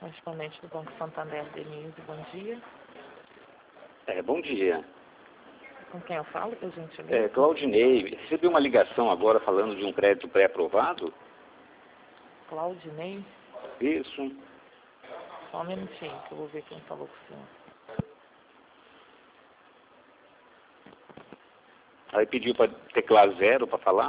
Correspondente do Banco Santander, Denise, bom dia. Bom dia. Com quem eu falo, por gentileza? Claudinei. Recebi uma ligação agora falando de um crédito pré-aprovado. Claudinei? Isso. Só um minutinho, que eu vou ver quem falou com o senhor. Aí pediu para teclar 0 para falar.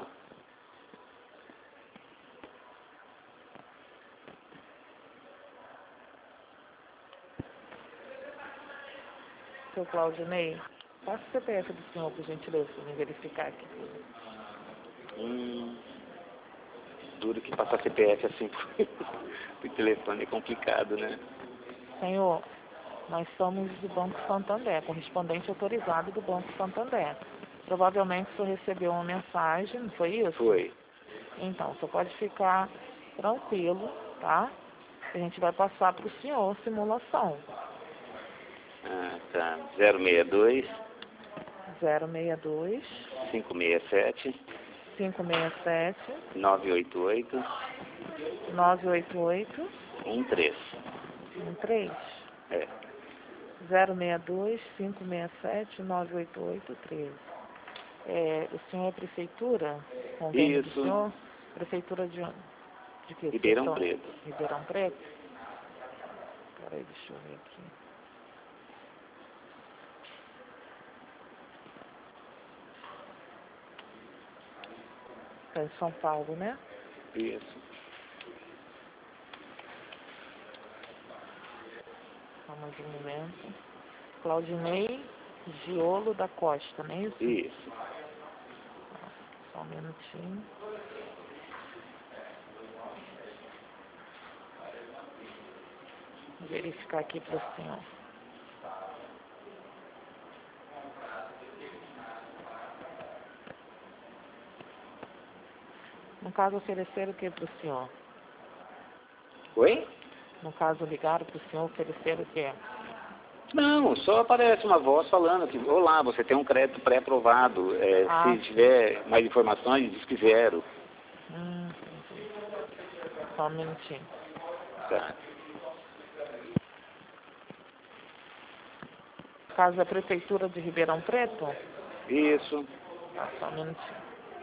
Seu Claudinei, passa o CPF do senhor, por gentileza, para me verificar aqui. Duro que passar CPF assim por telefone é complicado, né? Senhor, nós somos do Banco Santander, correspondente autorizado do Banco Santander. Provavelmente o senhor recebeu uma mensagem, não foi isso? Foi. Então, o senhor pode ficar tranquilo, tá? A gente vai passar para o senhor simulação. Tá. 062 062 567 567 988 988 13. 13 É. 062 567 988 13. O senhor é prefeitura? Convênio do Isso. senhor? Prefeitura de onde? De que? Ribeirão Preto. Ribeirão Preto? Peraí, deixa eu ver aqui. Está em São Paulo, né? Isso. Só mais um momento. Claudinei Giolo da Costa, não é isso? Isso. Só um minutinho. Vou verificar aqui para o senhor. No caso, ofereceram o que para o senhor? Oi? No caso, ligaram para o senhor, ofereceram o quê? Não, só aparece uma voz falando que, olá, você tem um crédito pré-aprovado. Se tiver mais informações, diz que 0. Entendi. Só um minutinho. Tá. No caso, da Prefeitura de Ribeirão Preto? Isso. Tá, só um minutinho.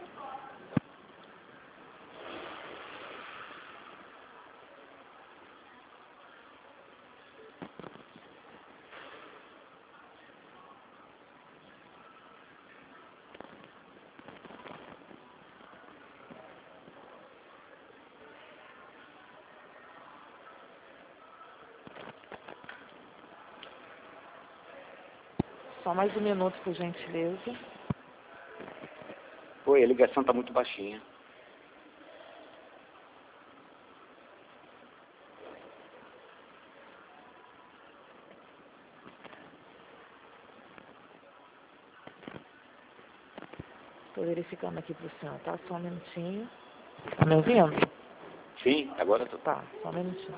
Só mais um minuto, por gentileza. Oi, a ligação está muito baixinha. Estou verificando aqui para o senhor, tá? Só um minutinho. Tá me ouvindo? Sim, agora estou. Tá, só um minutinho.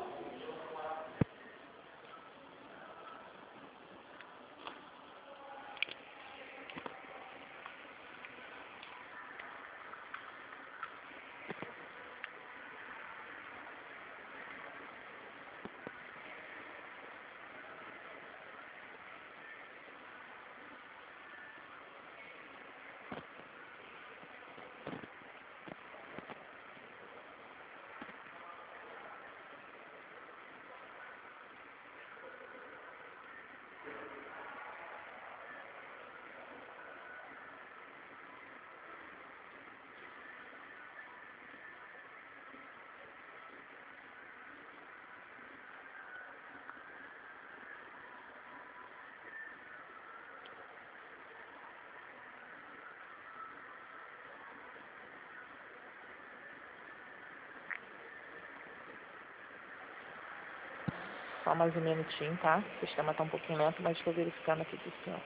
Só mais um minutinho, tá? O sistema está um pouquinho lento, mas estou verificando aqui para o senhor.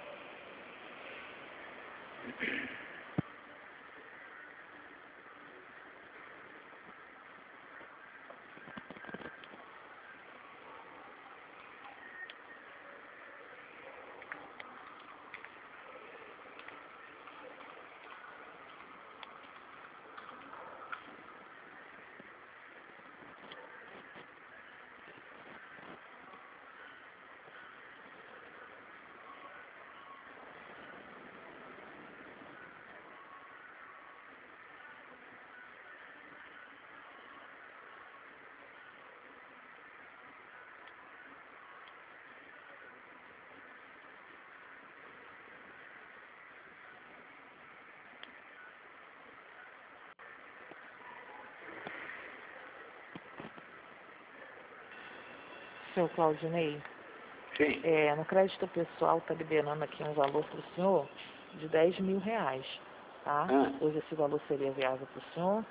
Seu Claudinei, Sim. no crédito pessoal está liberando aqui um valor para o senhor de R$ 10.000, tá? Hoje esse valor seria viável para o senhor?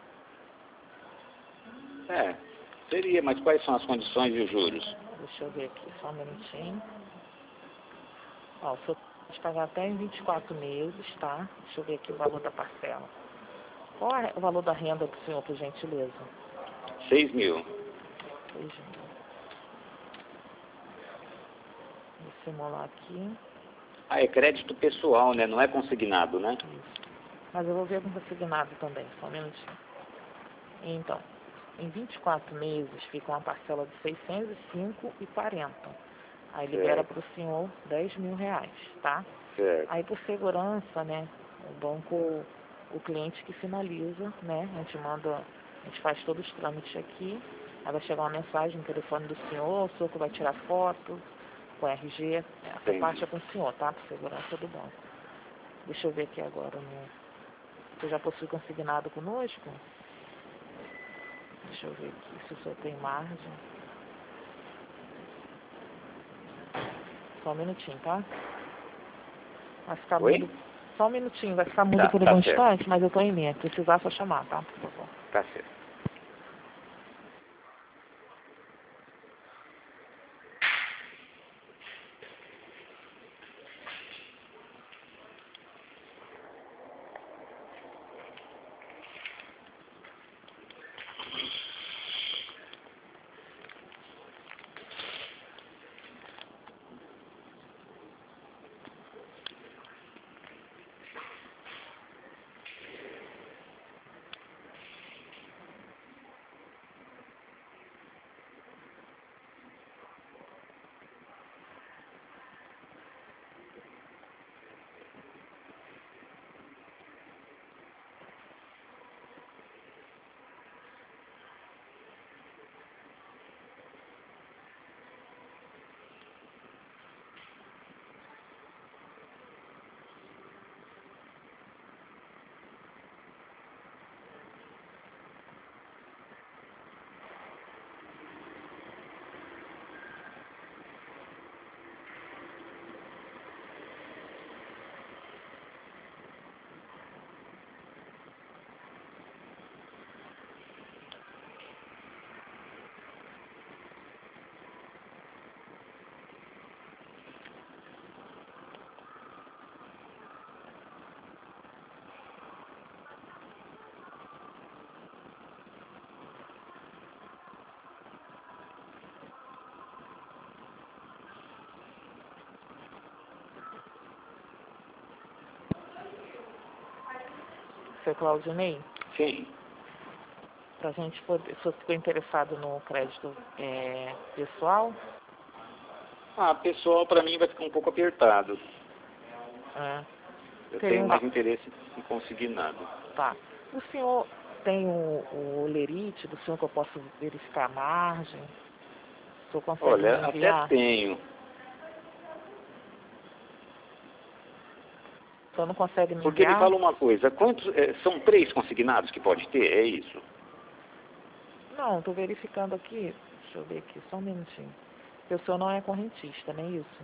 Seria, mas quais são as condições e os juros? Deixa eu ver aqui, só um minutinho. Ó, o senhor pode pagar até em 24 meses, tá? Deixa eu ver aqui o valor da parcela. Qual é o valor da renda do senhor, por gentileza? 6 mil. 6.000. Vou simular aqui. É crédito pessoal, né? Não é consignado, né? Isso. Mas eu vou ver com consignado também, só um minutinho. Então, em 24 meses fica uma parcela de R$ 605,40. Aí libera para o senhor R$ 10.000, tá? Certo. Aí por segurança, né, o banco, o cliente que finaliza, né, a gente faz todos os trâmites aqui, aí vai chegar uma mensagem no telefone do senhor, o senhor que vai tirar foto, com o RG, essa parte é com o senhor, tá? Por segurança do banco. Deixa eu ver aqui agora, você já possui consignado conosco? Deixa eu ver aqui se o senhor tem margem. Só um minutinho, tá? Vai ficar mudo. Só um minutinho, vai ficar mudo por um instante, mas eu tô em linha. Se precisar, só chamar, tá? Por favor. Tá certo. Seu Claudinei? Sim. Pra gente poder, se você ficou interessado no crédito pessoal? Pessoal, para mim vai ficar um pouco apertado. Eu tenho mais interesse em consignado. Tá. O senhor tem o Olerite do senhor que eu posso verificar a margem? O senhor consegue me enviar? Até tenho. O senhor não consegue me Porque enviar? me fala uma coisa, são 3 consignados que pode ter? É isso? Não, estou verificando aqui. Deixa eu ver aqui, só um minutinho. O senhor não é correntista, não é isso?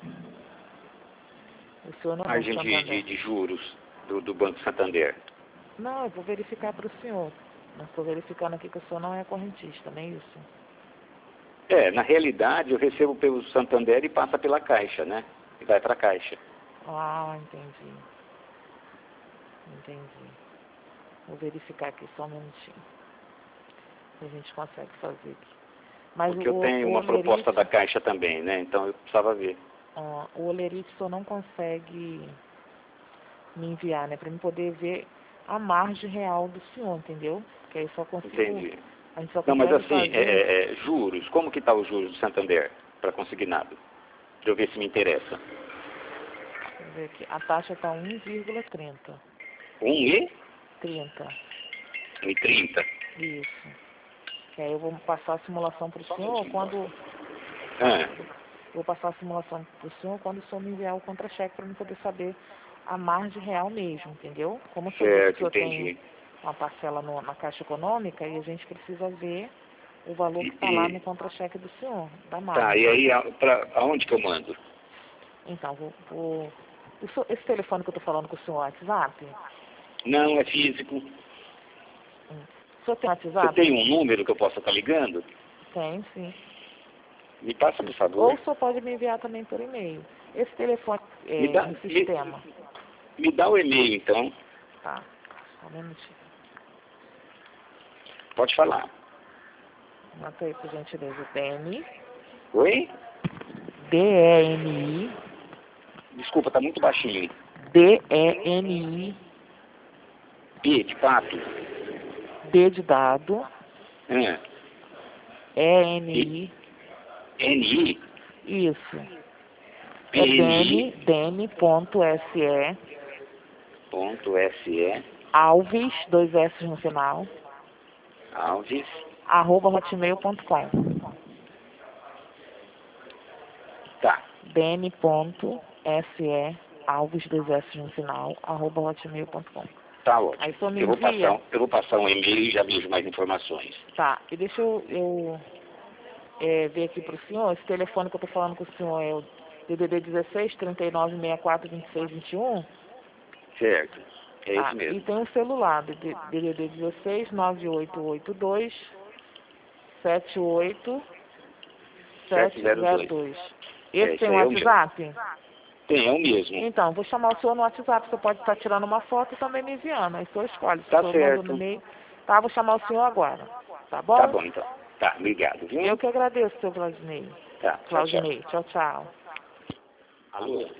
O senhor não é Margem de juros do Banco Santander. Não, eu vou verificar para o senhor. Mas estou verificando aqui que o senhor não é correntista, não é isso? Na realidade eu recebo pelo Santander e passa pela Caixa, né? E vai para a Caixa. Ah, entendi. Entendi. Vou verificar aqui só um minutinho. A gente consegue fazer aqui. Mas Porque eu tenho uma proposta da Caixa também, né? Então eu precisava ver. O Olerite o senhor não consegue me enviar, né? Para mim poder ver a margem real do senhor, entendeu? Porque aí só consigo... Entendi. A gente só Não, mas consegue assim, fazer... juros, como que está os juros do Santander para consignado? Deixa eu ver se me interessa. Deixa eu ver aqui. A taxa está 1,30. 30. 1,30. Isso. E aí eu vou passar a simulação para o senhor quando... Vou passar a simulação para o senhor quando o senhor me enviar o contra-cheque para eu poder saber a margem real mesmo, entendeu? Como o senhor disse que eu tenho uma parcela na Caixa Econômica e a gente precisa ver o valor que está lá no contra-cheque do senhor, da marca. Tá, e aí aonde que eu mando? Então, esse telefone que eu estou falando com o senhor, WhatsApp? Não, é físico. O senhor tem WhatsApp? Você tem um número que eu possa estar ligando? Tem, sim. Me passa, por favor. Ou o senhor pode me enviar também por e-mail. Esse telefone no sistema. Me dá o e-mail, então. Tá, só um minutinho. Pode falar. Anota aí, por gentileza. DENI. Oi? DENI. Desculpa, tá muito baixinho. DENI. P de pato. D de dado. ENI. NI? Isso. É PNI? DENI.SE. .SE. Alves, 2 S no final. Alves. @hotmail.com. Tá. DENI.SE. Alves, 2 S no final. @hotmail.com. Tá ótimo. Aí só me Eu envia. vou passar um e-mail e já vejo mais informações. Tá, e deixa eu ver aqui para o senhor. Esse telefone que eu estou falando com o senhor é o DDD 16 39 64 26 21? Certo. É Tá, isso mesmo. e tem um celular, DDD 16 9882 78 Esse tem um WhatsApp? Tem, é o mesmo. Então, vou chamar o senhor no WhatsApp. Você pode estar tirando uma foto e também me enviando. Aí o senhor escolhe. Tá o senhor certo. manda no e-mail. Tá, vou chamar o senhor agora. Tá bom? Tá bom, então. Tá, obrigado, viu? Eu que agradeço, seu Claudinei. Tá, Claudinei, tchau, tchau. Alô?